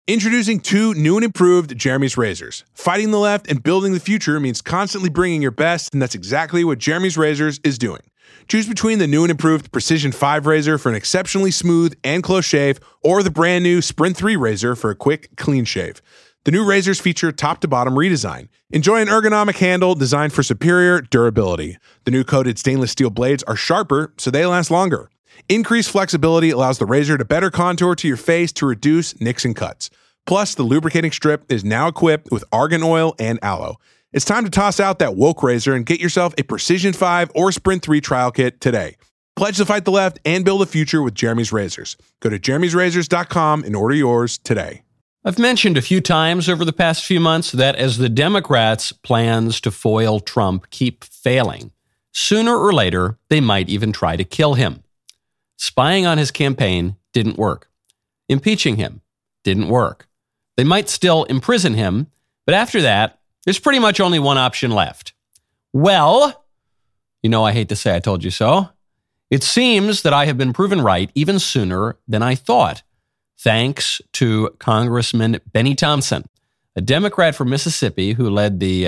Introducing two new and improved Jeremy's razors. Fighting the left and building the future means constantly bringing your best, and that's exactly what Jeremy's Razors is doing. Choose between the new and improved Precision 5 razor for an exceptionally smooth and close shave, or the brand new Sprint 3 razor for a quick, clean shave. The new razors feature top-to-bottom redesign. Enjoy an ergonomic handle designed for superior durability. The new coated stainless steel blades are sharper, so they last longer. Increased flexibility allows the razor to better contour to your face to reduce nicks and cuts. Plus, the lubricating strip is now equipped with argan oil and aloe. It's time to toss out that woke razor and get yourself a Precision 5 or Sprint 3 trial kit today. Pledge to fight the left and build a future with Jeremy's Razors. Go to jeremy'srazors.com and order yours today. I've mentioned a few times over the past few months that as the Democrats' plans to foil Trump keep failing, sooner or later, they might even try to kill him. Spying on his campaign didn't work. Impeaching him didn't work. They might still imprison him, but after that, there's pretty much only one option left. Well, I hate to say I told you so. It seems that I have been proven right even sooner than I thought, thanks to Congressman Benny Thompson, a Democrat from Mississippi who led the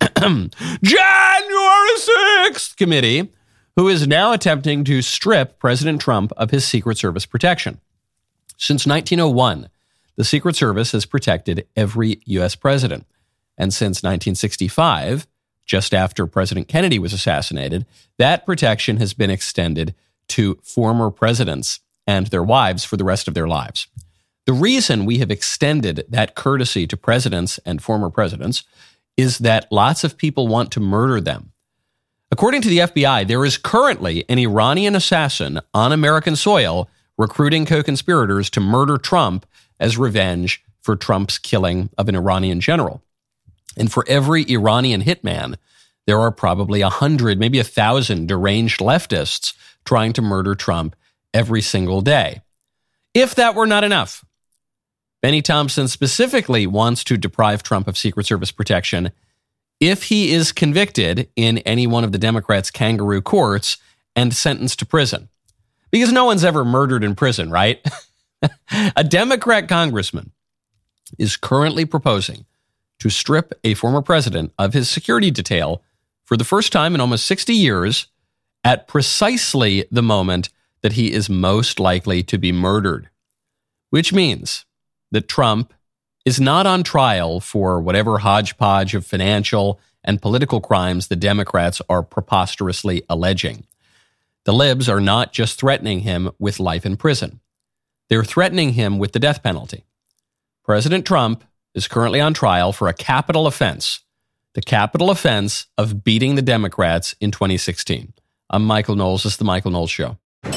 January 6th committee, who is now attempting to strip President Trump of his Secret Service protection. Since 1901, the Secret Service has protected every U.S. president. And since 1965, just after President Kennedy was assassinated, that protection has been extended to former presidents and their wives for the rest of their lives. The reason we have extended that courtesy to presidents and former presidents is that lots of people want to murder them. According to the FBI, there is currently an Iranian assassin on American soil recruiting co-conspirators to murder Trump as revenge for Trump's killing of an Iranian general. And for every Iranian hitman, there are probably 100, maybe 1,000 deranged leftists trying to murder Trump every single day. If that were not enough, Benny Thompson specifically wants to deprive Trump of Secret Service protection if he is convicted in any one of the Democrats' kangaroo courts and sentenced to prison. Because no one's ever murdered in prison, right? A Democrat congressman is currently proposing to strip a former president of his security detail for the first time in almost 60 years at precisely the moment that he is most likely to be murdered, which means that Trump is not on trial for whatever hodgepodge of financial and political crimes the Democrats are preposterously alleging. The libs are not just threatening him with life in prison. They're threatening him with the death penalty. President Trump is currently on trial for a capital offense, the capital offense of beating the Democrats in 2016. I'm Michael Knowles. This is The Michael Knowles Show.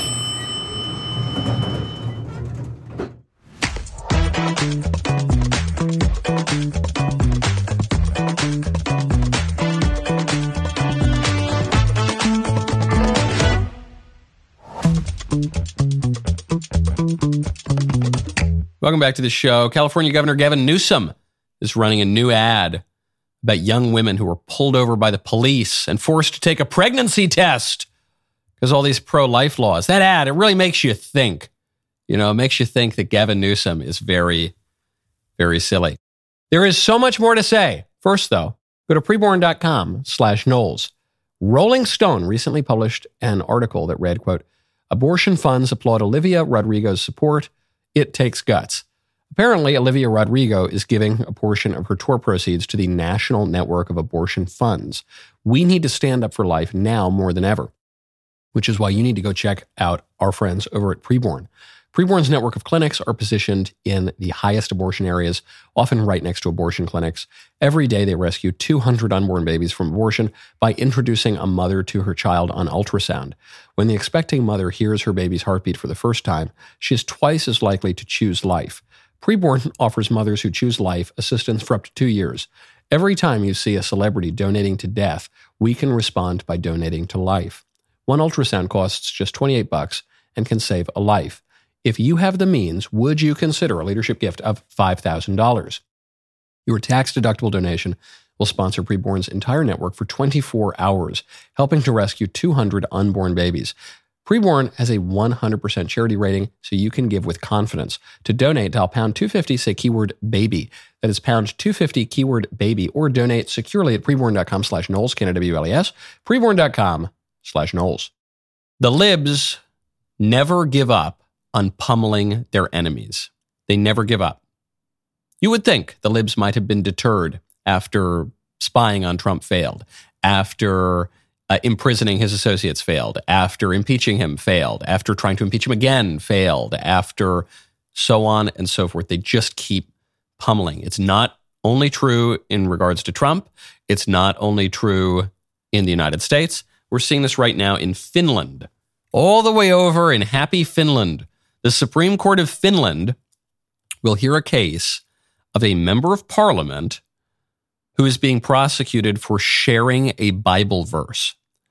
Welcome back to the show. California Governor Gavin Newsom is running a new ad about young women who were pulled over by the police and forced to take a pregnancy test because all these pro-life laws. That ad, it really makes you think. It makes you think that Gavin Newsom is very, very silly. There is so much more to say. First, though, go to preborn.com/Knowles. Rolling Stone recently published an article that read, quote, "Abortion funds applaud Olivia Rodrigo's support. It takes guts." Apparently, Olivia Rodrigo is giving a portion of her tour proceeds to the National Network of Abortion Funds. We need to stand up for life now more than ever, which is why you need to go check out our friends over at Preborn. Preborn's network of clinics are positioned in the highest abortion areas, often right next to abortion clinics. Every day, they rescue 200 unborn babies from abortion by introducing a mother to her child on ultrasound. When the expecting mother hears her baby's heartbeat for the first time, she is twice as likely to choose life. Preborn offers mothers who choose life assistance for up to 2 years. Every time you see a celebrity donating to death, we can respond by donating to life. One ultrasound costs just $28 and can save a life. If you have the means, would you consider a leadership gift of $5,000? Your tax-deductible donation will sponsor Preborn's entire network for 24 hours, helping to rescue 200 unborn babies. Preborn has a 100% charity rating, so you can give with confidence. To donate, dial pound 250, say keyword baby. That is pound 250, keyword baby, or donate securely at preborn.com/Knowles, K-N-W-L-E-S, preborn.com/Knowles. The libs never give up on pummeling their enemies. They never give up. You would think the libs might have been deterred after spying on Trump failed, after imprisoning his associates failed, after impeaching him failed, after trying to impeach him again failed, after so on and so forth. They just keep pummeling. It's not only true in regards to Trump. It's not only true in the United States. We're seeing this right now in Finland. All the way over in happy Finland, the Supreme Court of Finland will hear a case of a member of parliament who is being prosecuted for sharing a Bible verse.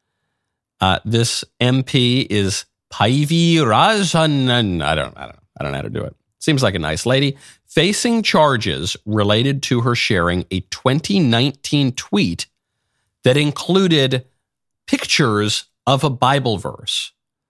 This MP is Päivi Räsänen. I don't know how to do it. Seems like a nice lady, facing charges related to her sharing a 2019 tweet that included pictures of a Bible verse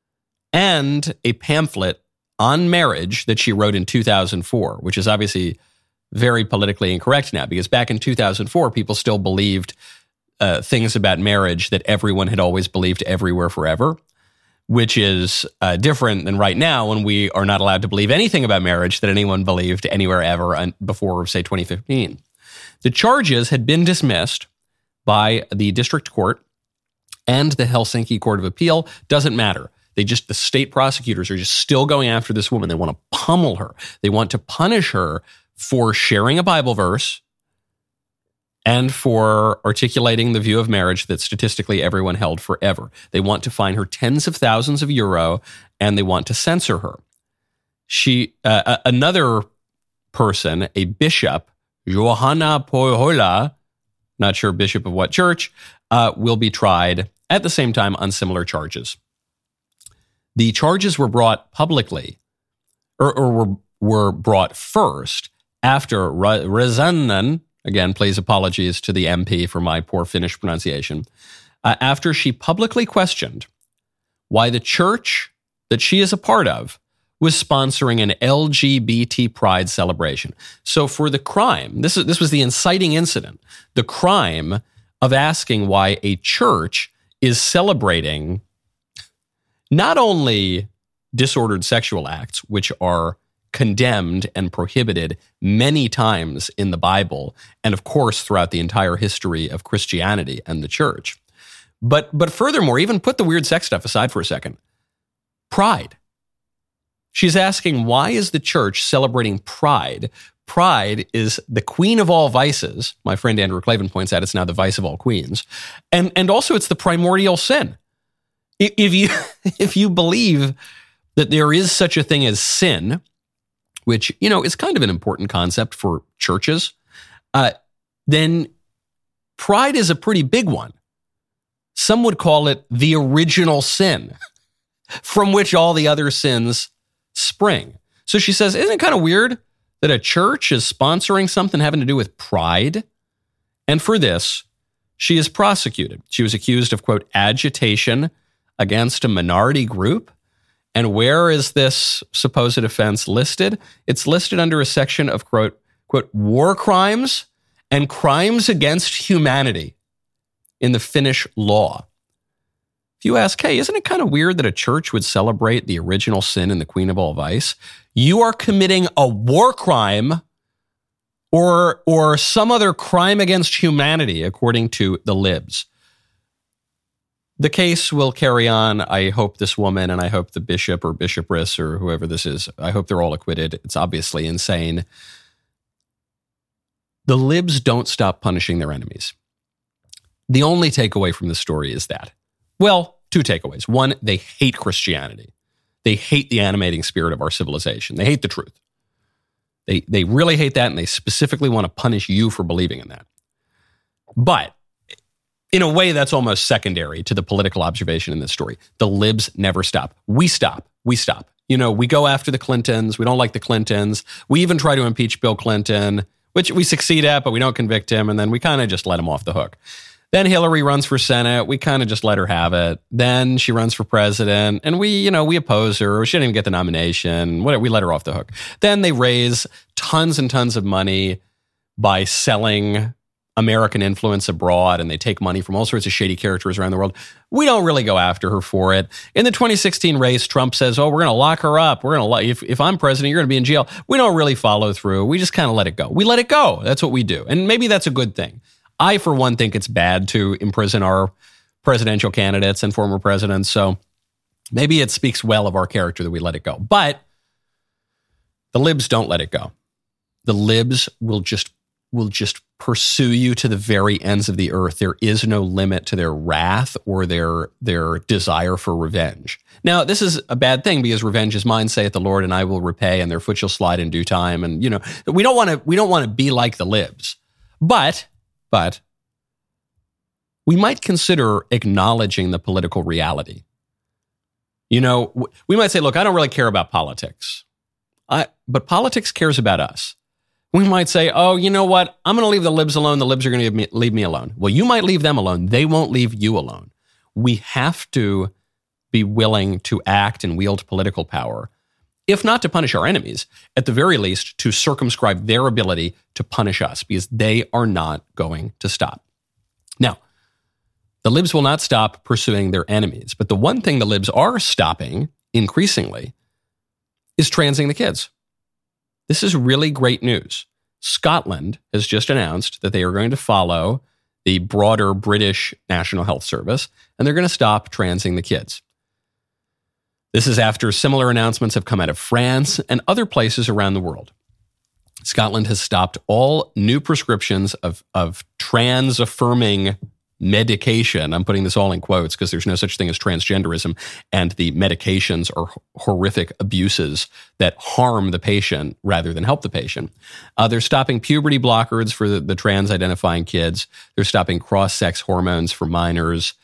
and a pamphlet on marriage that she wrote in 2004, which is obviously very politically incorrect now, because back in 2004, people still believed things about marriage that everyone had always believed everywhere forever, which is different than right now when we are not allowed to believe anything about marriage that anyone believed anywhere ever before, say, 2015. The charges had been dismissed by the district court and the Helsinki Court of Appeal. Doesn't matter. The state prosecutors are just still going after this woman. They want to pummel her. They want to punish her for sharing a Bible verse and for articulating the view of marriage that statistically everyone held forever. They want to fine her tens of thousands of euro, and they want to censor her. Another person, a bishop, Johanna Pohjola, not sure bishop of what church, will be tried at the same time on similar charges. The charges were brought publicly, or were brought first after Räsänen, again, please apologies to the MP for my poor Finnish pronunciation, after she publicly questioned why the church that she is a part of was sponsoring an LGBT pride celebration. So for the crime, this was the inciting incident, the crime of asking why a church is celebrating not only disordered sexual acts, which are condemned and prohibited many times in the Bible, and of course throughout the entire history of Christianity and the church. But furthermore, even put the weird sex stuff aside for a second, pride. She's asking, why is the church celebrating pride? Pride is the queen of all vices. My friend Andrew Klavan points out it's now the vice of all queens. And also it's the primordial sin. If you believe that there is such a thing as sin, which, is kind of an important concept for churches, then pride is a pretty big one. Some would call it the original sin from which all the other sins spring. So she says, isn't it kind of weird that a church is sponsoring something having to do with pride? And for this, she is prosecuted. She was accused of, quote, agitation against a minority group. And where is this supposed offense listed? It's listed under a section of, quote, war crimes and crimes against humanity in the Finnish law. If you ask, hey, isn't it kind of weird that a church would celebrate the original sin and the queen of all vice? You are committing a war crime or some other crime against humanity, according to the libs. The case will carry on. I hope this woman and I hope the bishop or bishopress or whoever this is, I hope they're all acquitted. It's obviously insane. The libs don't stop punishing their enemies. The only takeaway from this story is that, well, two takeaways. One, they hate Christianity. They hate the animating spirit of our civilization. They hate the truth. They really hate that, and they specifically want to punish you for believing in that. But in a way, that's almost secondary to the political observation in this story. The libs never stop. We stop. We go after the Clintons. We don't like the Clintons. We even try to impeach Bill Clinton, which we succeed at, but we don't convict him. And then we kind of just let him off the hook. Then Hillary runs for Senate. We kind of just let her have it. Then she runs for president, and we oppose her. She didn't even get the nomination. We let her off the hook. Then they raise tons and tons of money by selling American influence abroad, and they take money from all sorts of shady characters around the world. We don't really go after her for it. In the 2016 race, Trump says, we're going to lock her up. If I'm president, you're going to be in jail. We don't really follow through. We just kind of let it go. We let it go. That's what we do. And maybe that's a good thing. I, for one, think it's bad to imprison our presidential candidates and former presidents. So maybe it speaks well of our character that we let it go. But the libs don't let it go. The libs will just pursue you to the very ends of the earth. There is no limit to their wrath or their desire for revenge. Now, this is a bad thing because revenge is mine, saith the Lord, and I will repay, and their foot shall slide in due time. And we don't want to be like the libs. But we might consider acknowledging the political reality. We might say, look, I don't really care about politics. But politics cares about us. We might say, oh, you know what? I'm going to leave the libs alone. The libs are going to leave me alone. Well, you might leave them alone. They won't leave you alone. We have to be willing to act and wield political power, if not to punish our enemies, at the very least to circumscribe their ability to punish us, because they are not going to stop. Now, the libs will not stop pursuing their enemies, but the one thing the libs are stopping increasingly is transing the kids. This is really great news. Scotland has just announced that they are going to follow the broader British National Health Service, and they're going to stop transing the kids. This is after similar announcements have come out of France and other places around the world. Scotland has stopped all new prescriptions of trans-affirming medication. I'm putting this all in quotes because there's no such thing as transgenderism, and the medications are horrific abuses that harm the patient rather than help the patient. They're stopping puberty blockers for the trans-identifying kids. They're stopping cross-sex hormones for minors.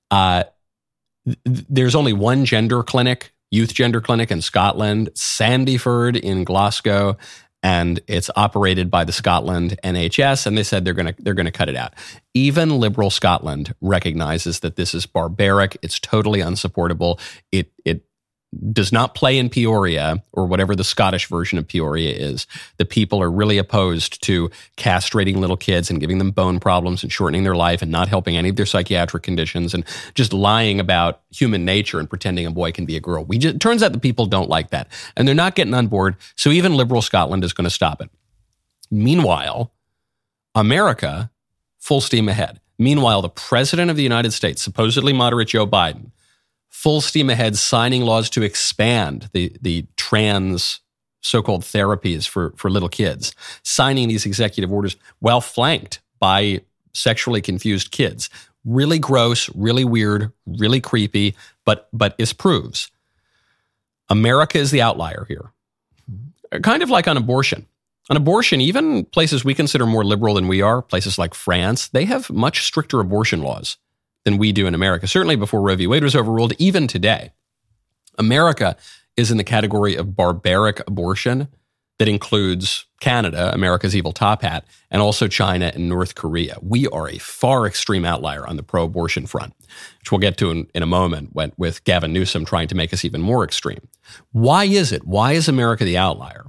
There's only one gender clinic, youth gender clinic in Scotland, Sandyford in Glasgow, and it's operated by the Scotland NHS, and they said they're going to cut it out. Even liberal Scotland recognizes that this is barbaric. It's totally unsupportable. It does not play in Peoria, or whatever the Scottish version of Peoria is. The people are really opposed to castrating little kids and giving them bone problems and shortening their life and not helping any of their psychiatric conditions and just lying about human nature and pretending a boy can be a girl. It turns out the people don't like that, and they're not getting on board, so even liberal Scotland is going to stop it. Meanwhile, America, full steam ahead. Meanwhile, the president of the United States, supposedly moderate Joe Biden, full steam ahead, signing laws to expand the trans so-called therapies for little kids, signing these executive orders while flanked by sexually confused kids. Really gross, really weird, really creepy, but this proves America is the outlier here. Kind of like on abortion. On abortion, even places we consider more liberal than we are, places like France, they have much stricter abortion laws than we do in America. Certainly before Roe v. Wade was overruled, even today. America is in the category of barbaric abortion that includes Canada, America's evil top hat, and also China and North Korea. We are a far extreme outlier on the pro-abortion front, which we'll get to in a moment with Gavin Newsom trying to make us even more extreme. Why is it? Why is America the outlier?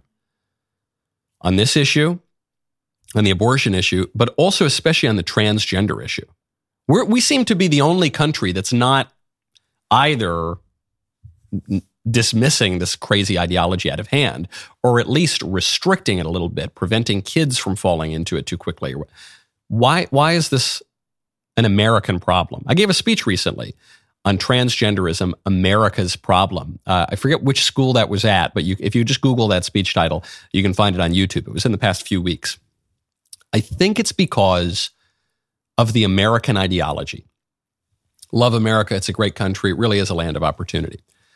On this issue, on the abortion issue, but also especially on the transgender issue. We seem to be the only country that's not either dismissing this crazy ideology out of hand, or at least restricting it a little bit, preventing kids from falling into it too quickly. Why is this an American problem? I gave a speech recently on transgenderism, America's problem. I forget which school that was at, but if you just Google that speech title, you can find it on YouTube. It was in the past few weeks. I think it's because of the American ideology. Love America. It's a great country. It really is a land of opportunity.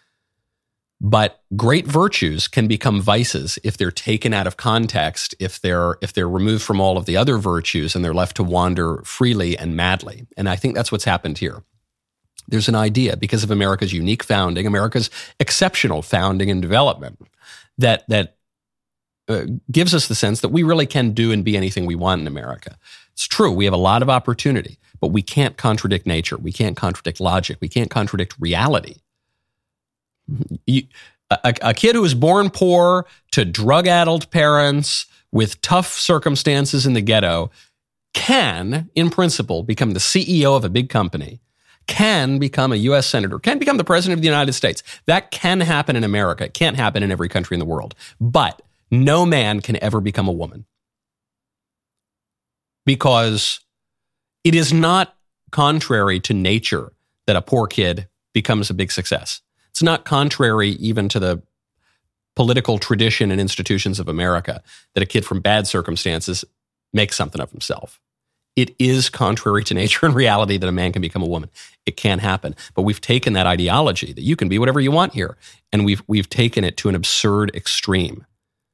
But great virtues can become vices if they're taken out of context, if they're removed from all of the other virtues and they're left to wander freely and madly. And I think that's what's happened here. There's an idea, because of America's unique founding, America's exceptional founding and development, that gives us the sense that we really can do and be anything we want in America. It's true. We have a lot of opportunity, but we can't contradict nature. We can't contradict logic. We can't contradict reality. A kid who was born poor to drug-addled parents with tough circumstances in the ghetto can, in principle, become the CEO of a big company, can become a U.S. senator, can become the president of the United States. That can happen in America. It can't happen in every country in the world. But no man can ever become a woman. Because it is not contrary to nature that a poor kid becomes a big success. It's not contrary even to the political tradition and institutions of America that a kid from bad circumstances makes something of himself. It is contrary to nature and reality that a man can become a woman. It can happen. But we've taken that ideology that you can be whatever you want here, and we've taken it to an absurd extreme,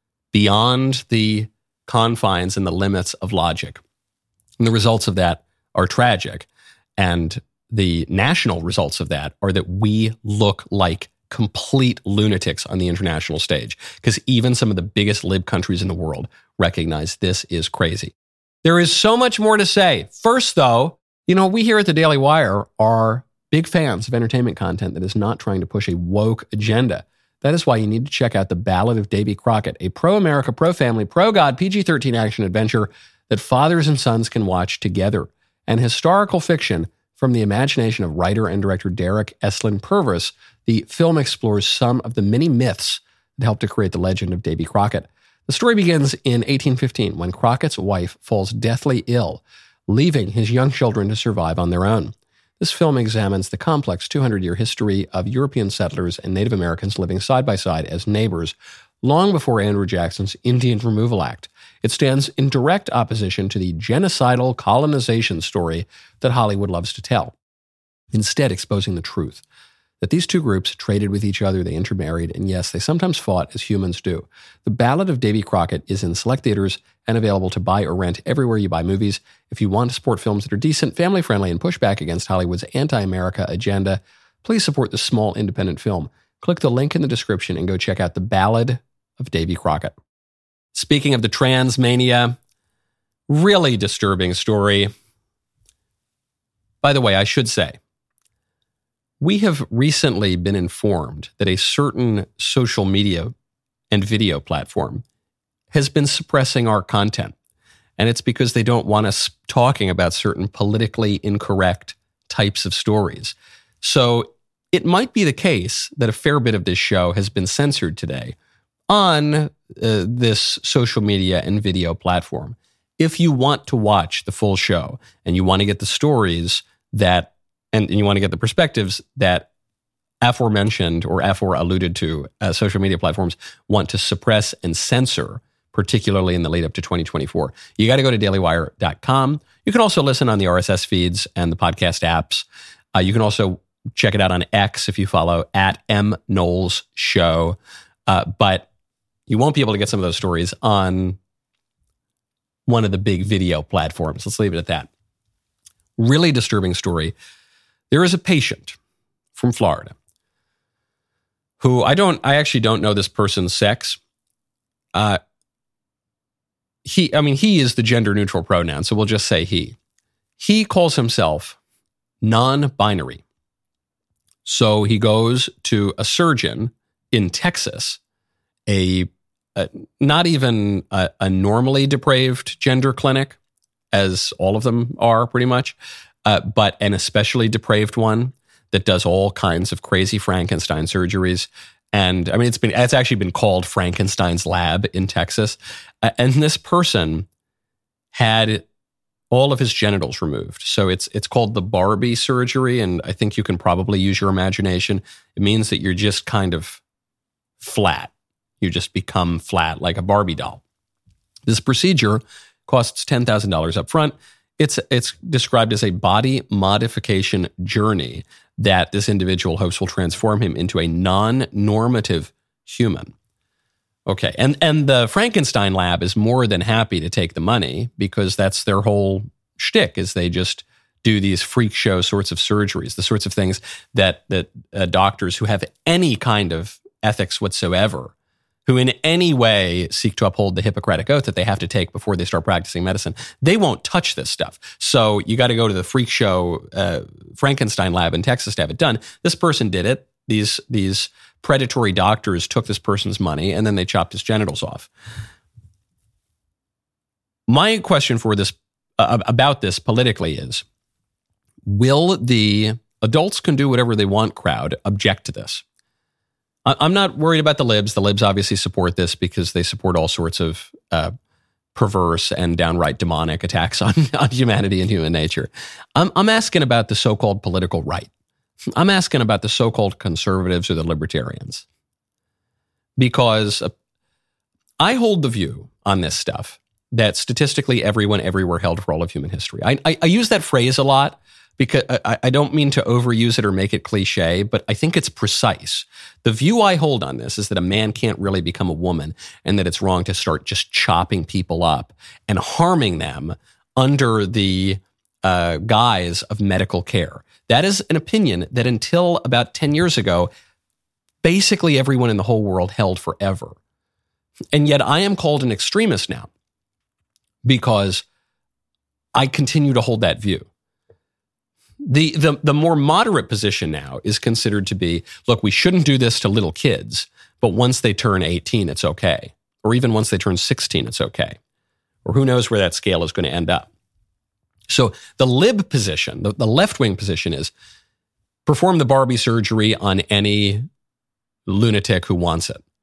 beyond the confines and the limits of logic. And the results of that are tragic. And the national results of that are that we look like complete lunatics on the international stage, because even some of the biggest lib countries in the world recognize this is crazy. There is so much more to say. First, though, we here at the Daily Wire are big fans of entertainment content that is not trying to push a woke agenda. That is why you need to check out The Ballad of Davy Crockett, a pro-America, pro-family, pro-God, PG-13 action adventure that fathers and sons can watch together, and historical fiction from the imagination of writer and director Derek Estlin Purvis. The film explores some of the many myths that helped to create the legend of Davy Crockett. The story begins in 1815 when Crockett's wife falls deathly ill, leaving his young children to survive on their own. This film examines the complex 200-year history of European settlers and Native Americans living side by side as neighbors long before Andrew Jackson's Indian Removal Act. It stands in direct opposition to the genocidal colonization story that Hollywood loves to tell, instead exposing the truth that these two groups traded with each other, they intermarried, and yes, they sometimes fought as humans do. The Ballad of Davy Crockett is in select theaters and available to buy or rent everywhere you buy movies. If you want to support films that are decent, family-friendly, and push back against Hollywood's anti-America agenda, please support this small independent film. Click the link in the description and go check out The Ballad of Davy Crockett. Speaking of the trans mania, really disturbing story. By the way, I should say, we have recently been informed that a certain social media and video platform has been suppressing our content. And it's because they don't want us talking about certain politically incorrect types of stories. So it might be the case that a fair bit of this show has been censored today on this social media and video platform. If you want to watch the full show and you want to get the stories that, and you want to get the perspectives that aforementioned or alluded to social media platforms want to suppress and censor, particularly in the lead up to 2024, you got to go to dailywire.com. You can also listen on the RSS feeds and the podcast apps. You can also check it out on X if you follow @MKnowlesShow. But you won't be able to get some of those stories on one of the big video platforms. Let's leave it at that. Really disturbing story. There is a patient from Florida who I actually don't know this person's sex. He is the gender neutral pronoun, so we'll just say he. He calls himself non-binary. So he goes to a surgeon in Texas, not even a normally depraved gender clinic, as all of them are pretty much, but an especially depraved one that does all kinds of crazy Frankenstein surgeries. And I mean, it's actually been called Frankenstein's Lab in Texas. And this person had all of his genitals removed. So it's called the Barbie surgery. And I think you can probably use your imagination. It means that you're just kind of flat. You just become flat like a Barbie doll. This procedure costs $10,000 up front. It's described as a body modification journey that this individual hopes will transform him into a non-normative human. Okay, and the Frankenstein Lab is more than happy to take the money because that's their whole shtick, is they just do these freak show sorts of surgeries, the sorts of things that doctors who have any kind of ethics whatsoever, who in any way seek to uphold the Hippocratic Oath that they have to take before they start practicing medicine, they won't touch this stuff. So you got to go to the freak show Frankenstein lab in Texas to have it done. This person did it. These predatory doctors took this person's money and then they chopped his genitals off. My question for this about this politically is, will the adults can do whatever they want crowd object to this? I'm not worried about the libs. The libs obviously support this because they support all sorts of perverse and downright demonic attacks on humanity and human nature. I'm asking about the so-called political right. I'm asking about the so-called conservatives or the libertarians. Because I hold the view on this stuff that statistically everyone everywhere held for all of human history. I use that phrase a lot because I don't mean to overuse it or make it cliche, but I think it's precise. The view I hold on this is that a man can't really become a woman and that it's wrong to start just chopping people up and harming them under the guise of medical care. That is an opinion that until about 10 years ago, basically everyone in the whole world held forever. And yet I am called an extremist now because I continue to hold that view. The more moderate position now is considered to be, look, we shouldn't do this to little kids, but once they turn 18, it's okay. Or even once they turn 16, it's okay. Or who knows where that scale is going to end up. So the lib position, the left-wing position is perform the Barbie surgery on any lunatic who wants it.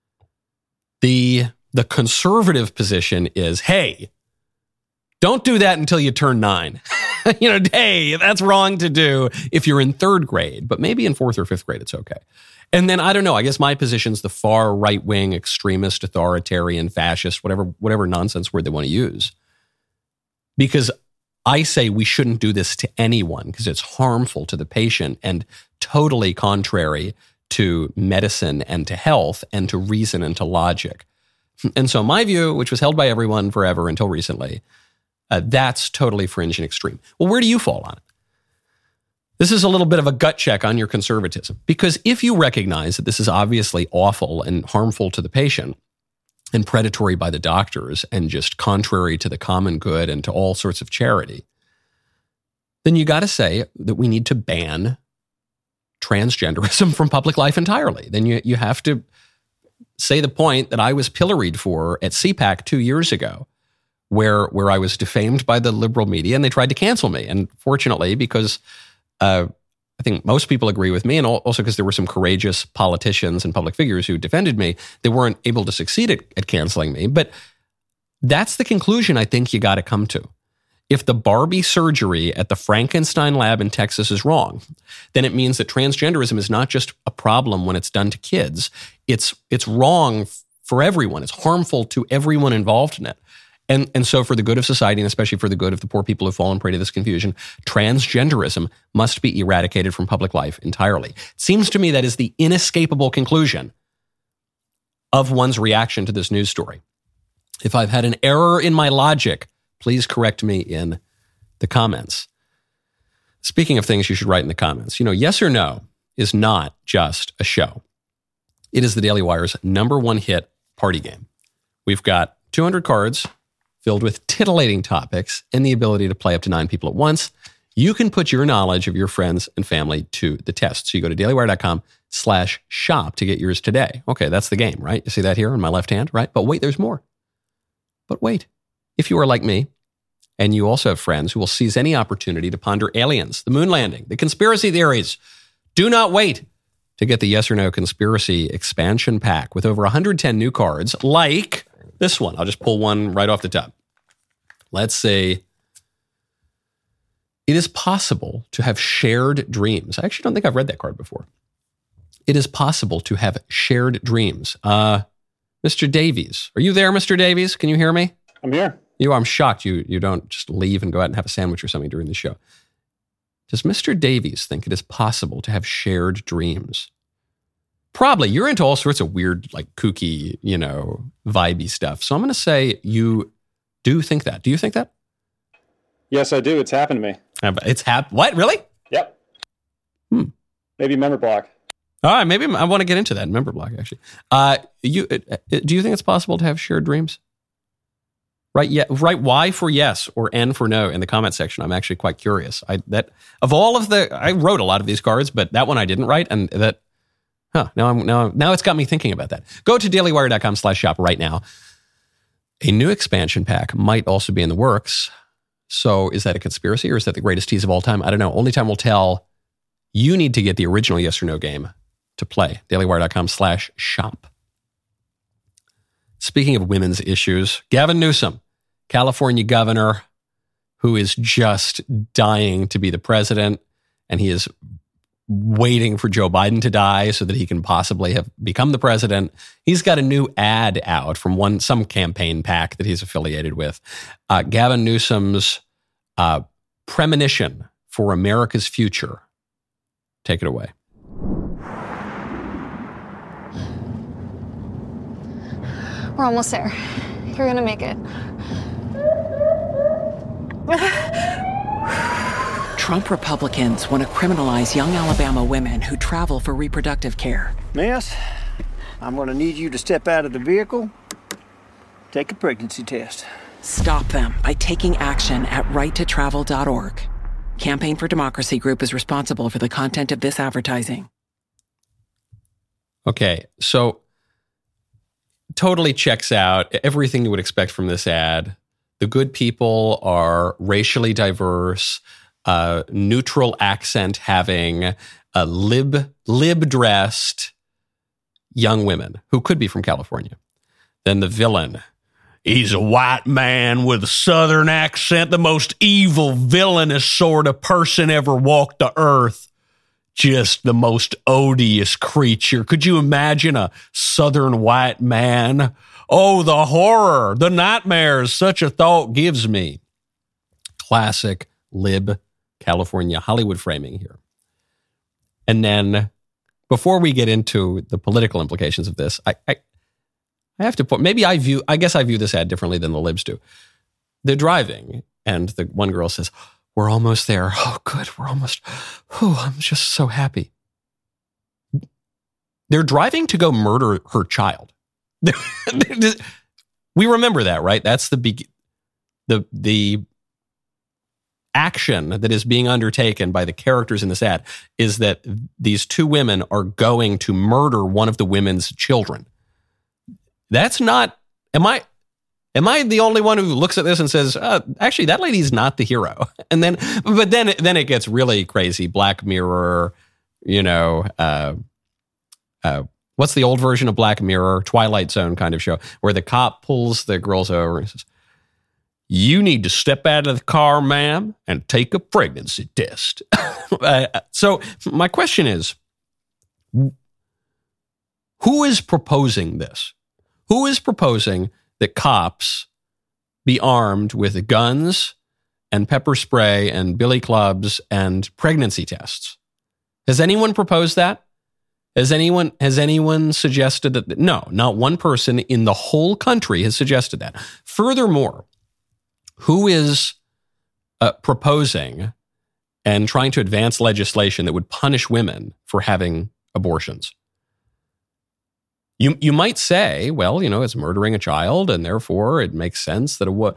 The conservative position is, hey, don't do that until you turn 9. Hey, that's wrong to do if you're in 3rd grade, but maybe in 4th or 5th grade, it's okay. And then, I don't know, I guess my position's the far right-wing, extremist, authoritarian, fascist, whatever nonsense word they want to use. Because I say we shouldn't do this to anyone because it's harmful to the patient and totally contrary to medicine and to health and to reason and to logic. And so my view, which was held by everyone forever until recently, that's totally fringe and extreme. Well, where do you fall on it? This is a little bit of a gut check on your conservatism. Because if you recognize that this is obviously awful and harmful to the patient and predatory by the doctors and just contrary to the common good and to all sorts of charity, then you got to say that we need to ban transgenderism from public life entirely. Then you have to say the point that I was pilloried for at CPAC 2 years ago, where I was defamed by the liberal media and they tried to cancel me. And fortunately, because I think most people agree with me, and also because there were some courageous politicians and public figures who defended me, they weren't able to succeed at canceling me. But that's the conclusion I think you got to come to. If the Barbie surgery at the Frankenstein lab in Texas is wrong, then it means that transgenderism is not just a problem when it's done to kids. It's wrong for everyone. It's harmful to everyone involved in it. And so for the good of society, and especially for the good of the poor people who've fallen prey to this confusion, transgenderism must be eradicated from public life entirely. It seems to me that is the inescapable conclusion of one's reaction to this news story. If I've had an error in my logic, please correct me in the comments. Speaking of things you should write in the comments, yes or no is not just a show. It is the Daily Wire's #1 hit party game. We've got 200 cards filled with titillating topics and the ability to play up to 9 people at once. You can put your knowledge of your friends and family to the test. So you go to dailywire.com/shop to get yours today. Okay, that's the game, right? You see that here on my left hand, right? But wait, there's more. But wait, if you are like me, and you also have friends who will seize any opportunity to ponder aliens, the moon landing, the conspiracy theories, do not wait to get the Yes or No Conspiracy Expansion Pack with over 110 new cards, like this one. I'll just pull one right off the top. Let's say, it is possible to have shared dreams. I actually don't think I've read that card before. It is possible to have shared dreams. Mr. Davies. Are you there, Mr. Davies? Can you hear me? I'm here. I'm shocked you don't just leave and go out and have a sandwich or something during the show. Does Mr. Davies think it is possible to have shared dreams? Probably. You're into all sorts of weird, like kooky, vibey stuff. So I'm going to say you do think that. Do you think that? Yes, I do. It's happened to me. It's happened. What? Really? Yep. Maybe memory block. All right, maybe I want to get into that member block, actually. Do you think it's possible to have shared dreams? Right, yeah, right. Y for yes or N for no in the comment section. I'm actually quite curious. I wrote a lot of these cards, but that one I didn't write, and that, now it's got me thinking about that. Go to dailywire.com/shop right now. A new expansion pack might also be in the works. So is that a conspiracy or is that the greatest tease of all time? I don't know. Only time will tell. You need to get the original yes or no game to play. dailywire.com/shop. Speaking of women's issues, Gavin Newsom, California governor, who is just dying to be the president, and he is waiting for Joe Biden to die so that he can possibly have become the president. He's got a new ad out from some campaign pack that he's affiliated with. Gavin Newsom's premonition for America's future. Take it away. We're almost there. You're gonna make it. Trump Republicans want to criminalize young Alabama women who travel for reproductive care. Miss, I'm going to need you to step out of the vehicle, take a pregnancy test. Stop them by taking action at righttotravel.org. Campaign for Democracy Group is responsible for the content of this advertising. Okay, so totally checks out everything you would expect from this ad. The good people are racially diverse, neutral accent having, lib-dressed young women who could be from California. Then the villain, he's a white man with a southern accent, the most evil, villainous sort of person ever walked the earth. Just the most odious creature. Could you imagine a southern white man? Oh, the horror, the nightmares such a thought gives me. Classic lib California Hollywood framing here. And then before we get into the political implications of this, I have to put, I guess I view this ad differently than the libs do. They're driving and the one girl says, "We're almost there. Oh, good. We're almost. Oh, I'm just so happy." They're driving to go murder her child. We remember that, right? That's the action that is being undertaken by the characters in this ad is that these two women are going to murder one of the women's children. That's not. Am I the only one who looks at this and says, actually, that lady's not the hero? And then it gets really crazy. Black Mirror, what's the old version of Black Mirror? Twilight Zone kind of show, where the cop pulls the girls over and says, "You need to step out of the car, ma'am, and take a pregnancy test." So my question is, who is proposing this? Who is proposing that cops be armed with guns and pepper spray and billy clubs and pregnancy tests? Has anyone proposed that? Has anyone suggested that? No, not one person in the whole country has suggested that. Furthermore, who is proposing and trying to advance legislation that would punish women for having abortions? You might say, well, it's murdering a child, and therefore it makes sense that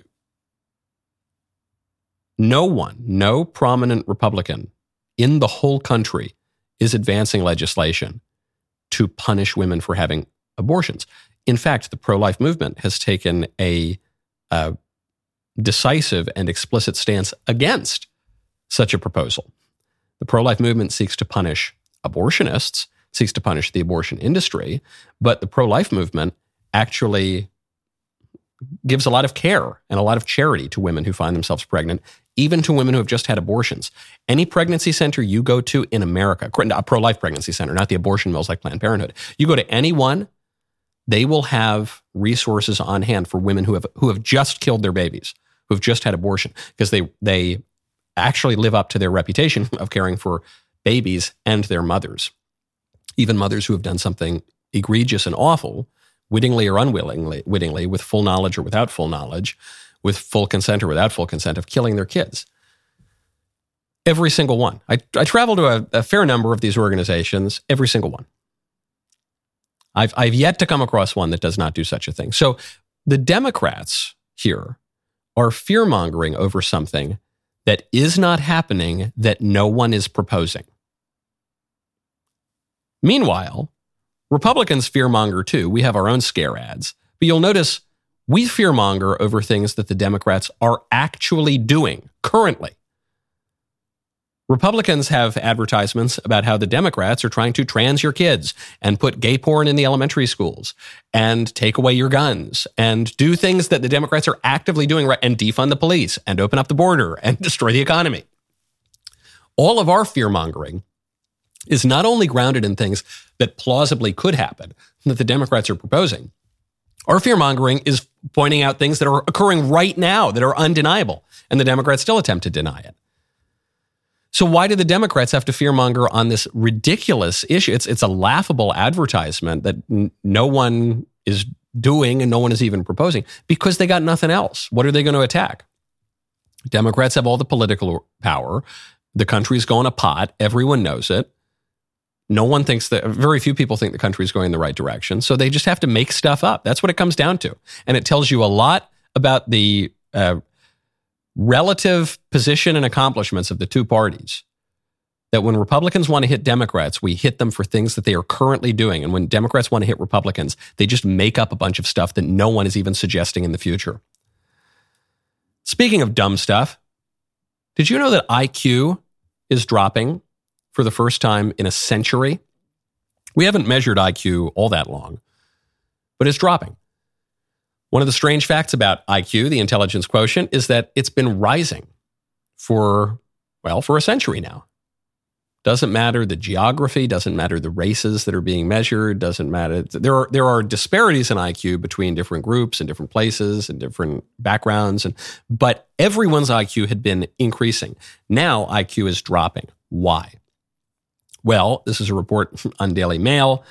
no prominent Republican in the whole country is advancing legislation to punish women for having abortions. In fact, the pro-life movement has taken a decisive and explicit stance against such a proposal. The pro-life movement seeks to punish abortionists, seeks to punish the abortion industry, but the pro-life movement actually gives a lot of care and a lot of charity to women who find themselves pregnant, even to women who have just had abortions. Any pregnancy center you go to in America, a pro-life pregnancy center, not the abortion mills like Planned Parenthood, you go to any one, they will have resources on hand for women who have just killed their babies, who have just had abortion, because they actually live up to their reputation of caring for babies and their mothers. Even mothers who have done something egregious and awful, wittingly or unwittingly, with full knowledge or without full knowledge, with full consent or without full consent, of killing their kids. Every single one. I travel to a fair number of these organizations, every single one. I've yet to come across one that does not do such a thing. So the Democrats here are fear-mongering over something that is not happening, that no one is proposing. Meanwhile, Republicans fear-monger too. We have our own scare ads. But you'll notice we fear-monger over things that the Democrats are actually doing currently. Republicans have advertisements about how the Democrats are trying to trans your kids and put gay porn in the elementary schools and take away your guns and do things that the Democrats are actively doing, right, and defund the police and open up the border and destroy the economy. All of our fear-mongering is not only grounded in things that plausibly could happen, that the Democrats are proposing. Our fear-mongering is pointing out things that are occurring right now that are undeniable, and the Democrats still attempt to deny it. So why do the Democrats have to fearmonger on this ridiculous issue? It's a laughable advertisement that no one is doing and no one is even proposing because they got nothing else. What are they going to attack? Democrats have all the political power. The country's going to pot. Everyone knows it. No one thinks that, very few people think the country's going in the right direction. So they just have to make stuff up. That's what it comes down to. And it tells you a lot about the relative position and accomplishments of the two parties. That when Republicans want to hit Democrats, we hit them for things that they are currently doing. And when Democrats want to hit Republicans, they just make up a bunch of stuff that no one is even suggesting in the future. Speaking of dumb stuff, did you know that IQ is dropping for the first time in a century? We haven't measured IQ all that long, but it's dropping. One of the strange facts about IQ, the intelligence quotient, is that it's been rising for a century now. Doesn't matter the geography, doesn't matter the races that are being measured, doesn't matter. There are disparities in IQ between different groups and different places and different backgrounds, but everyone's IQ had been increasing. Now IQ is dropping. Why? Well, this is a report on Daily Mail,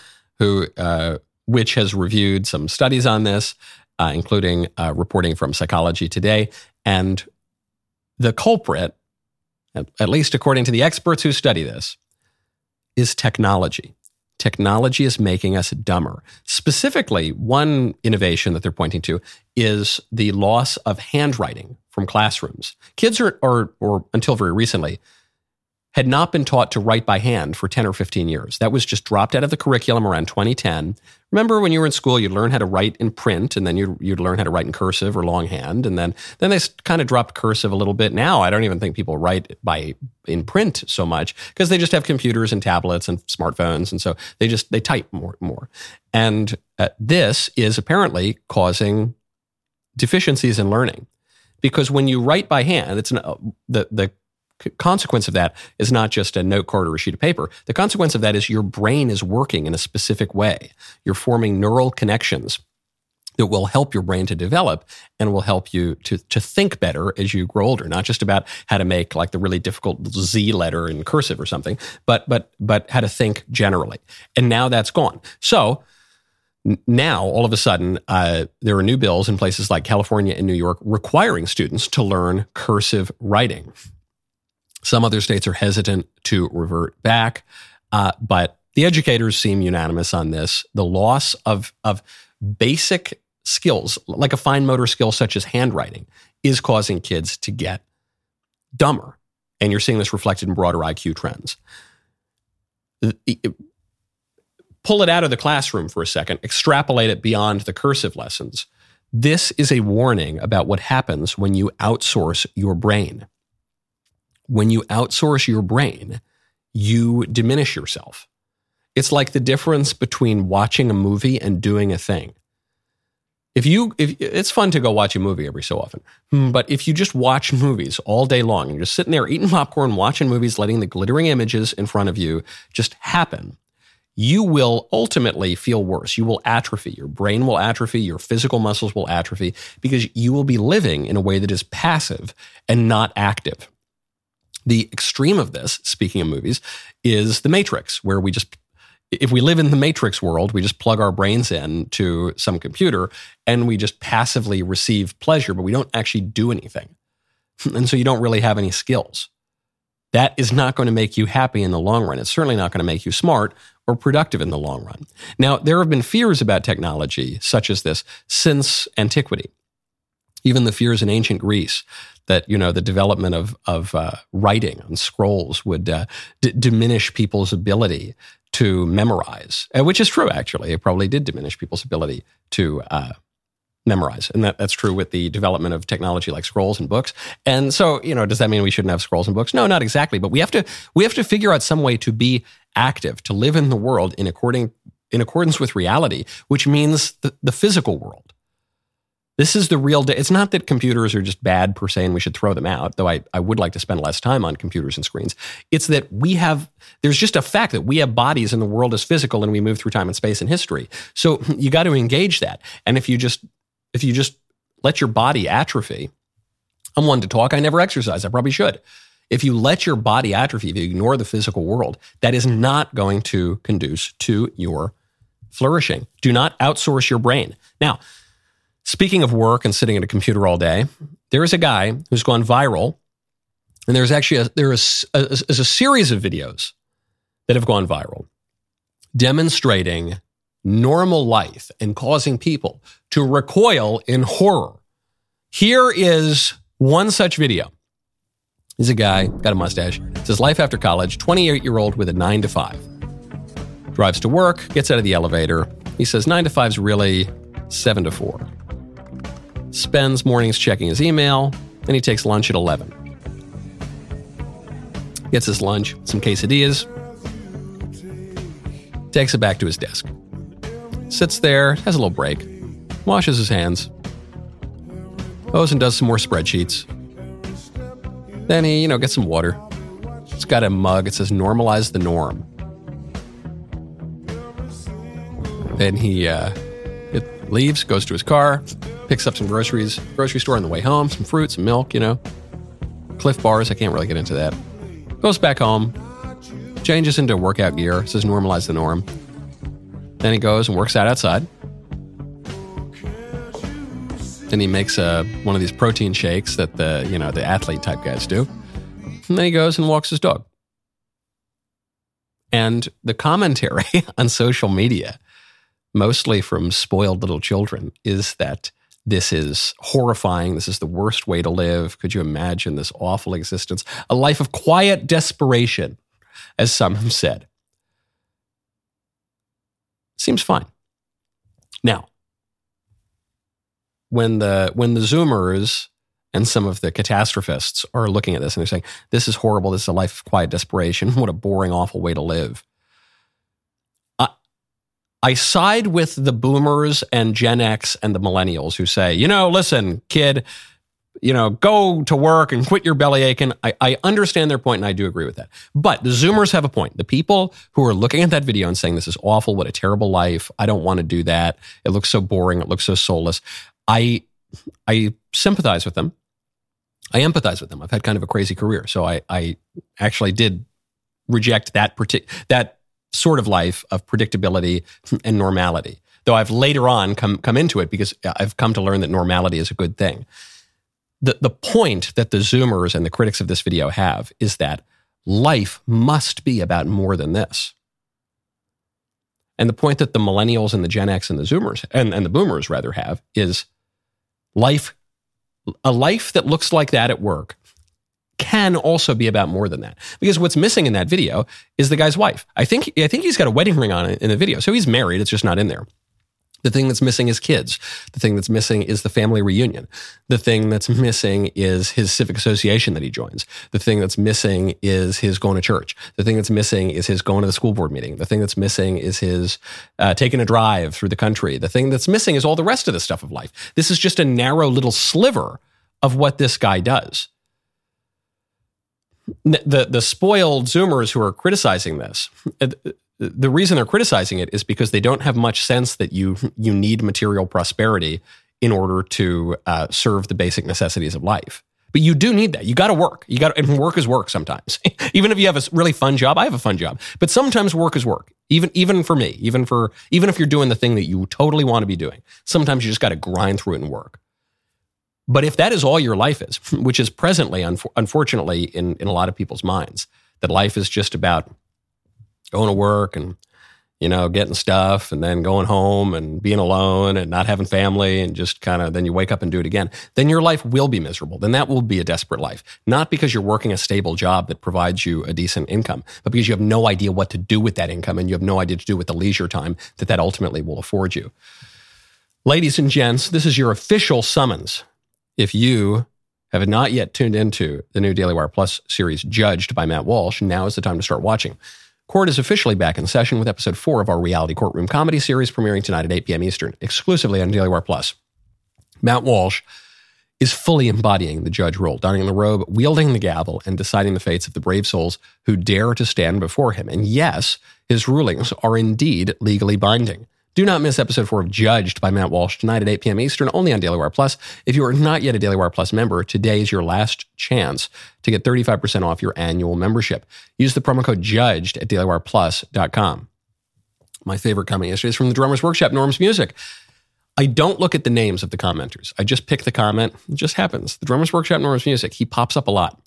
which has reviewed some studies on this, including reporting from Psychology Today. And the culprit, at least according to the experts who study this, is technology. Technology is making us dumber. Specifically, one innovation that they're pointing to is the loss of handwriting from classrooms. Kids or until very recently, had not been taught to write by hand for 10 or 15 years. That was just dropped out of the curriculum around 2010. Remember when you were in school, you'd learn how to write in print, and then you'd learn how to write in cursive or longhand, and then they kind of dropped cursive a little bit. Now, I don't even think people write in print so much because they just have computers and tablets and smartphones, and so they type more. And this is apparently causing deficiencies in learning, because when you write by hand, it's the consequence of that is not just a note card or a sheet of paper. The consequence of that is your brain is working in a specific way. You're forming neural connections that will help your brain to develop and will help you to think better as you grow older. Not just about how to make like the really difficult Z letter in cursive or something, but how to think generally. And now that's gone. So now, all of a sudden, there are new bills in places like California and New York requiring students to learn cursive writing. Some other states are hesitant to revert back, but the educators seem unanimous on this. The loss of basic skills, like a fine motor skill such as handwriting, is causing kids to get dumber. And you're seeing this reflected in broader IQ trends. Pull it out of the classroom for a second, extrapolate it beyond the cursive lessons. This is a warning about what happens when you outsource your brain. When you outsource your brain, you diminish yourself. It's like the difference between watching a movie and doing a thing. If it's fun to go watch a movie every so often, but if you just watch movies all day long and you're just sitting there eating popcorn, watching movies, letting the glittering images in front of you just happen, you will ultimately feel worse. You will atrophy. Your brain will atrophy. Your physical muscles will atrophy because you will be living in a way that is passive and not active. The extreme of this, speaking of movies, is The Matrix, where if we live in the Matrix world, we just plug our brains in to some computer and we just passively receive pleasure, but we don't actually do anything. And so you don't really have any skills. that is not going to make you happy in the long run. It's certainly not going to make you smart or productive in the long run. Now, there have been fears about technology such as this since antiquity. Even the fears in ancient Greece that, the development of writing on scrolls would diminish people's ability to memorize, which is true, actually. It probably did diminish people's ability to memorize. And that's true with the development of technology like scrolls and books. And so, does that mean we shouldn't have scrolls and books? No, not exactly. But we have to figure out some way to be active, to live in the world in accordance with reality, which means the physical world. This is the real day. It's not that computers are just bad per se and we should throw them out, though I would like to spend less time on computers and screens. It's that there's just a fact that we have bodies and the world is physical and we move through time and space and history. So you got to engage that. And if you just let your body atrophy, I'm one to talk, I never exercise, I probably should. If you let your body atrophy, if you ignore the physical world, that is not going to conduce to your flourishing. Do not outsource your brain. Now, speaking of work and sitting at a computer all day, there is a guy who's gone viral, and there is a series of videos that have gone viral demonstrating normal life and causing people to recoil in horror. Here is one such video. He's a guy, got a mustache. It says, life after college, 28-year-old with a 9 to 5. Drives to work, gets out of the elevator. He says 9 to 5 is really 7 to 4. Spends mornings checking his email, then he takes lunch at 11. Gets his lunch, some quesadillas, takes it back to his desk. Sits there, has a little break, washes his hands, goes and does some more spreadsheets. Then he, gets some water. It's got a mug, it says normalize the norm. Then he leaves, goes to his car, picks up some groceries, grocery store on the way home, some fruit, some milk, Cliff Bars, I can't really get into that. Goes back home, changes into workout gear, says normalize the norm. Then he goes and works out outside. Then he makes one of these protein shakes that the athlete type guys do. And then he goes and walks his dog. And the commentary on social media, mostly from spoiled little children, is that this is horrifying. This is the worst way to live. Could you imagine this awful existence? A life of quiet desperation, as some have said. Seems fine. Now, when the Zoomers and some of the catastrophists are looking at this and they're saying, this is horrible, this is a life of quiet desperation, what a boring, awful way to live. I side with the boomers and Gen X and the millennials who say, listen, kid, go to work and quit your belly aching. I understand their point and I do agree with that. But the Zoomers have a point. The people who are looking at that video and saying, this is awful, what a terrible life, I don't want to do that, it looks so boring, it looks so soulless. I sympathize with them. I empathize with them. I've had kind of a crazy career. So I actually did reject that sort of life of predictability and normality. Though I've later on come into it because I've come to learn that normality is a good thing. The point that the Zoomers and the critics of this video have is that life must be about more than this. And the point that the millennials and the Gen X and the Zoomers and the boomers rather have is a life that looks like that at work can also be about more than that. Because what's missing in that video is the guy's wife. I think he's got a wedding ring on in the video. So he's married. It's just not in there. The thing that's missing is kids. The thing that's missing is the family reunion. The thing that's missing is his civic association that he joins. The thing that's missing is his going to church. The thing that's missing is his going to the school board meeting. The thing that's missing is his taking a drive through the country. The thing that's missing is all the rest of the stuff of life. This is just a narrow little sliver of what this guy does. The spoiled Zoomers who are criticizing this, the reason they're criticizing it is because they don't have much sense that you need material prosperity in order to serve the basic necessities of life. But you do need that. You got to work. And work is work sometimes. Even if you have a really fun job, I have a fun job. But sometimes work is work. Even for me, even if you're doing the thing that you totally want to be doing, sometimes you just got to grind through it and work. But if that is all your life is, which is presently, unfortunately, in a lot of people's minds, that life is just about going to work and, getting stuff and then going home and being alone and not having family and just kind of then you wake up and do it again, then your life will be miserable. Then that will be a desperate life. Not because you're working a stable job that provides you a decent income, but because you have no idea what to do with that income and you have no idea to do with the leisure time that ultimately will afford you. Ladies and gents, this is your official summons. If you have not yet tuned into the new Daily Wire Plus series, Judged by Matt Walsh, now is the time to start watching. Court is officially back in session with episode 4 of our reality courtroom comedy series premiering tonight at 8 p.m. Eastern, exclusively on Daily Wire Plus. Matt Walsh is fully embodying the judge role, donning the robe, wielding the gavel, and deciding the fates of the brave souls who dare to stand before him. And yes, his rulings are indeed legally binding. Do not miss episode 4 of Judged by Matt Walsh tonight at 8 p.m. Eastern, only on Daily Wire Plus. If you are not yet a Daily Wire Plus member, today is your last chance to get 35% off your annual membership. Use the promo code JUDGED at dailywireplus.com. My favorite comment yesterday is from the Drummers Workshop, Norm's Music. I don't look at the names of the commenters. I just pick the comment. It just happens. The Drummers Workshop, Norm's Music. He pops up a lot.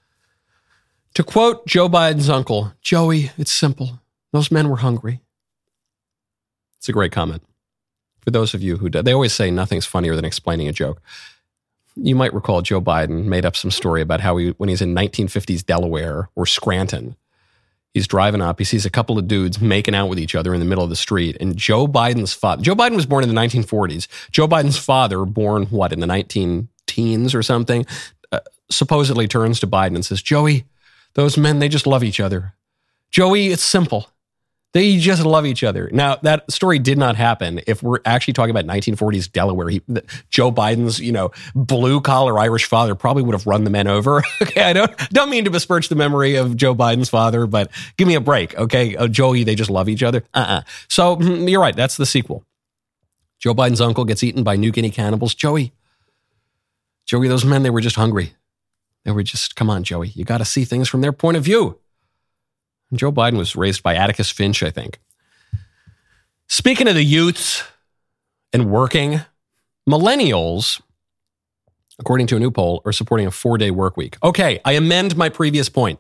To quote Joe Biden's uncle, Joey, it's simple. Those men were hungry. It's a great comment. For those of you who do, they always say nothing's funnier than explaining a joke. You might recall Joe Biden made up some story about how when he's in 1950s Delaware or Scranton, he's driving up, he sees a couple of dudes making out with each other in the middle of the street. And Joe Biden was born in the 1940s. Joe Biden's father, born in the 19-teens or something, supposedly turns to Biden and says, Joey, those men, they just love each other. Joey, it's simple. They just love each other. Now, that story did not happen. If we're actually talking about 1940s Delaware, Joe Biden's, blue-collar Irish father probably would have run the men over. Okay, I don't mean to besmirch the memory of Joe Biden's father, but give me a break, okay? Joey, they just love each other. So, you're right, that's the sequel. Joe Biden's uncle gets eaten by New Guinea cannibals. Joey, those men, they were just hungry. They were just, come on, Joey, you got to see things from their point of view. Joe Biden was raised by Atticus Finch, I think. Speaking of the youths and working, millennials, according to a new poll, are supporting a 4-day work week. Okay, I amend my previous point.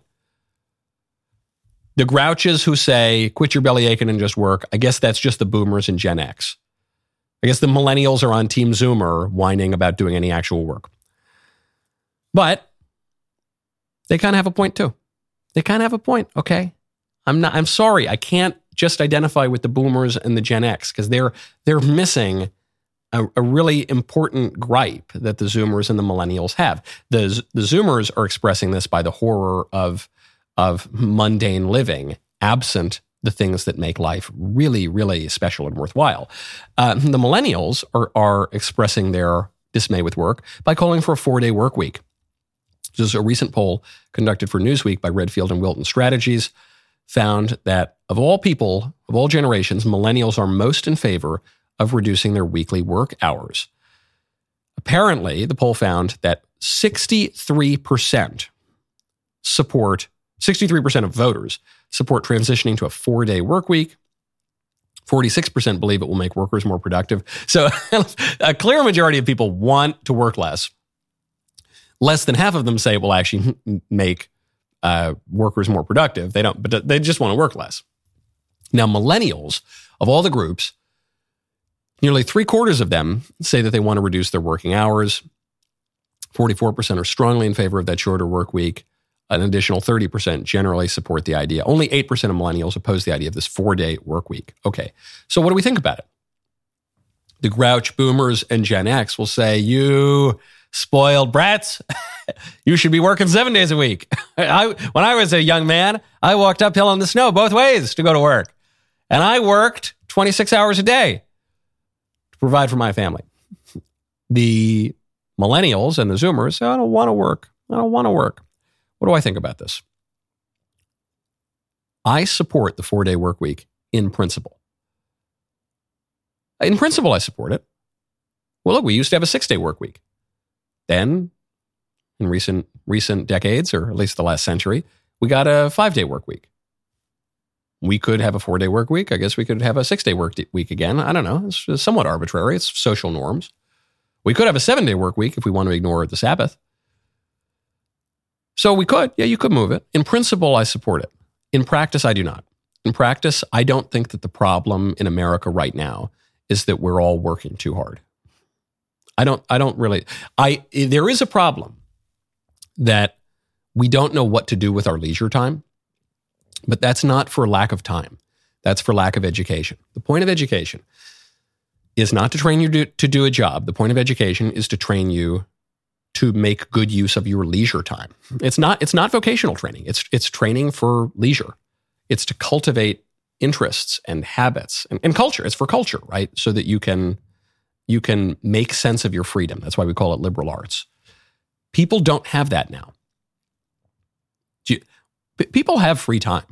The grouches who say, quit your belly aching and just work, I guess that's just the boomers and Gen X. I guess the millennials are on Team Zoomer whining about doing any actual work. But they kind of have a point too. They kind of have a point, okay? I'm sorry, I can't just identify with the boomers and the Gen X because they're missing a really important gripe that the Zoomers and the millennials have. The Zoomers are expressing this by the horror of mundane living, absent the things that make life really, really special and worthwhile. The millennials are expressing their dismay with work by calling for a 4-day work week. This is a recent poll conducted for Newsweek by Redfield and Wilton Strategies found that of all people, of all generations, millennials are most in favor of reducing their weekly work hours. Apparently, the poll found that 63% of voters support transitioning to a 4-day work week. 46% believe it will make workers more productive. So a clear majority of people want to work less. Less than half of them say it will actually make workers more productive. They don't, but they just want to work less. Now, millennials, of all the groups, nearly 3/4 of them say that they want to reduce their working hours. 44% are strongly in favor of that shorter work week. An additional 30% generally support the idea. Only 8% of millennials oppose the idea of this 4-day work week. Okay, so what do we think about it? The grouch boomers and Gen X will say, you spoiled brats, you should be working 7 days a week. When I was a young man, I walked uphill in the snow both ways to go to work. And I worked 26 hours a day to provide for my family. The millennials and the Zoomers say, I don't want to work. I don't want to work. What do I think about this? I support the 4-day work week in principle. In principle, I support it. Well, look, we used to have a 6-day work week. Then, in recent decades, or at least the last century, we got a 5-day work week. We could have a 4-day work week. I guess we could have a 6-day work week again. I don't know. It's somewhat arbitrary. It's social norms. We could have a 7-day work week if we want to ignore the Sabbath. So we could. Yeah, you could move it. In principle, I support it. In practice, I do not. In practice, I don't think that the problem in America right now is that we're all working too hard. There is a problem that we don't know what to do with our leisure time, but that's not for lack of time. That's for lack of education. The point of education is not to train you to do a job. The point of education is to train you to make good use of your leisure time. It's not vocational training. It's training for leisure. It's to cultivate interests and habits and culture. It's for culture, right? So that you can make sense of your freedom. That's why we call it liberal arts. People don't have that now. People have free time.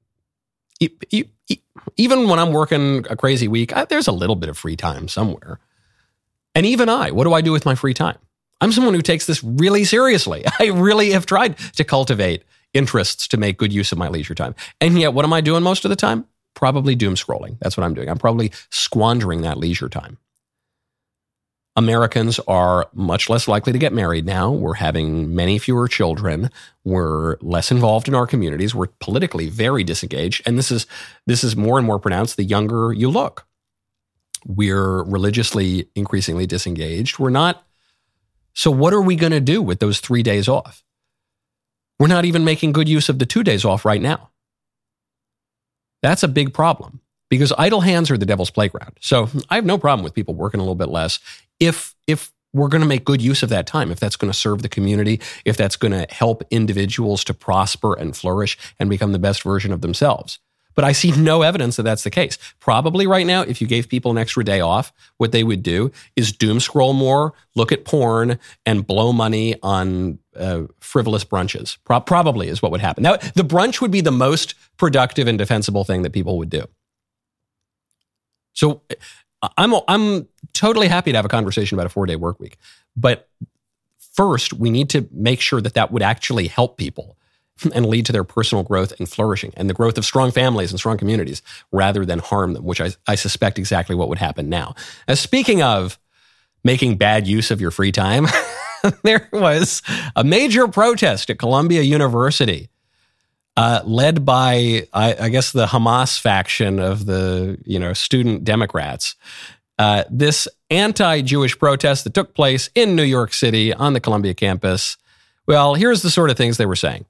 Even when I'm working a crazy week, there's a little bit of free time somewhere. And even what do I do with my free time? I'm someone who takes this really seriously. I really have tried to cultivate interests to make good use of my leisure time. And yet, what am I doing most of the time? Probably doom scrolling. That's what I'm doing. I'm probably squandering that leisure time. Americans are much less likely to get married now. We're having many fewer children. We're less involved in our communities. We're politically very disengaged. And this is more and more pronounced the younger you look. We're religiously increasingly disengaged. We're not. So what are we going to do with those 3 days off? We're not even making good use of the 2 days off right now. That's a big problem because idle hands are the devil's playground. So I have no problem with people working a little bit less if we're going to make good use of that time, if that's going to serve the community, if that's going to help individuals to prosper and flourish and become the best version of themselves. But I see no evidence that that's the case. Probably right now, if you gave people an extra day off, what they would do is doom scroll more, look at porn, and blow money on frivolous brunches. Probably is what would happen. Now, the brunch would be the most productive and defensible thing that people would do. So I'm totally happy to have a conversation about a 4-day work week. But first, we need to make sure that would actually help people and lead to their personal growth and flourishing and the growth of strong families and strong communities rather than harm them, which I suspect exactly what would happen now. As speaking of making bad use of your free time, there was a major protest at Columbia University led by, I guess, the Hamas faction of the student Democrats. This anti-Jewish protest that took place in New York City on the Columbia campus. Well, here's the sort of things they were saying.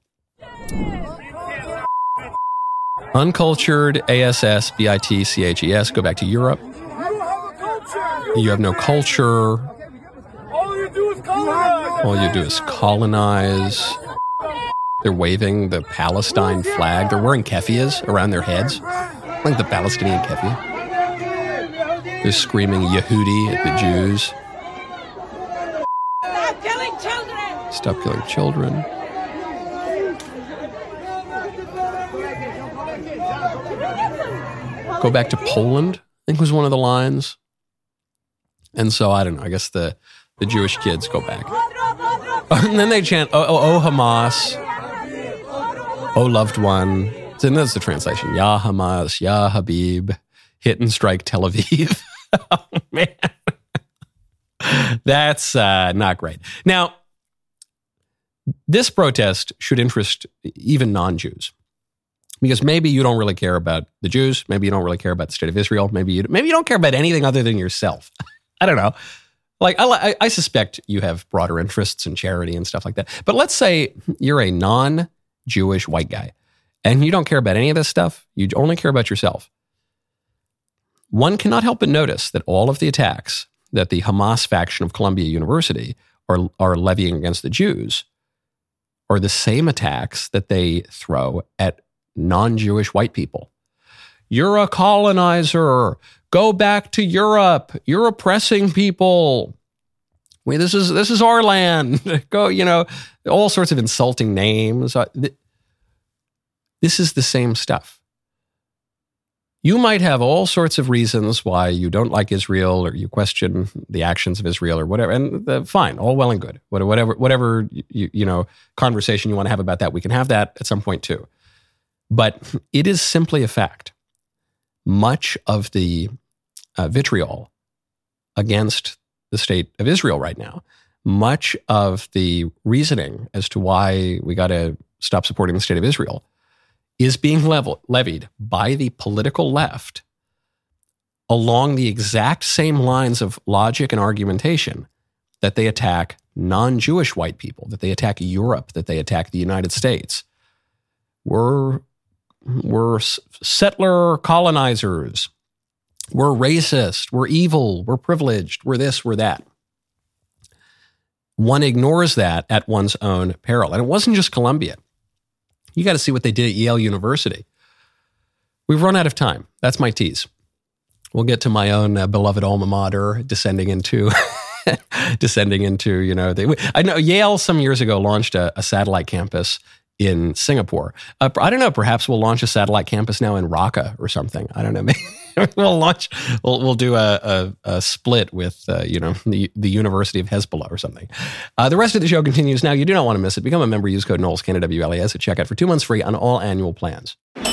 Uncultured, ASS, BITCHES, go back to Europe. You have no culture. All you do is colonize. All you do is colonize. They're waving the Palestine flag. They're wearing keffiyehs around their heads, like the Palestinian keffiyeh. They're screaming Yehudi at the Jews. Stop killing children. Stop killing children. Go back to Poland, I think was one of the lines. And so, I don't know, I guess the Jewish kids go back. And then they chant, oh Hamas, oh loved one. And that's the translation. Ya Hamas, Ya Habib, hit and strike Tel Aviv. Oh, man. That's not great. Now, this protest should interest even non-Jews. Because maybe you don't really care about the Jews. Maybe you don't really care about the state of Israel. Maybe you don't care about anything other than yourself. I don't know. Like, I suspect you have broader interests in charity and stuff like that. But let's say you're a non-Jewish white guy and you don't care about any of this stuff. You only care about yourself. One cannot help but notice that all of the attacks that the Hamas faction of Columbia University are levying against the Jews are the same attacks that they throw at non-Jewish white people. You're a colonizer. Go back to Europe. You're oppressing people. This is our land. Go, all sorts of insulting names. This is the same stuff. You might have all sorts of reasons why you don't like Israel or you question the actions of Israel or whatever, and fine, all well and good. Whatever conversation you want to have about that, we can have that at some point too. But it is simply a fact. Much of the vitriol against the state of Israel right now. Much of the reasoning as to why we got to stop supporting the state of Israel is being levied by the political left along the exact same lines of logic and argumentation that they attack non-Jewish white people, that they attack Europe, that they attack the United States. We're settler colonizers. We're racist. We're evil. We're privileged. We're this, we're that. One ignores that at one's own peril. And it wasn't just Columbia. You got to see what they did at Yale University. We've run out of time. That's my tease. We'll get to my own beloved alma mater descending into, I know Yale some years ago launched a satellite campus in Singapore. I don't know, perhaps we'll launch a satellite campus now in Raqqa or something. I don't know. Maybe we'll do a split with, the University of Hezbollah or something. The rest of the show continues now. You do not want to miss it. Become a member. Use code Knowles, KNWLES at checkout for 2 months free on all annual plans.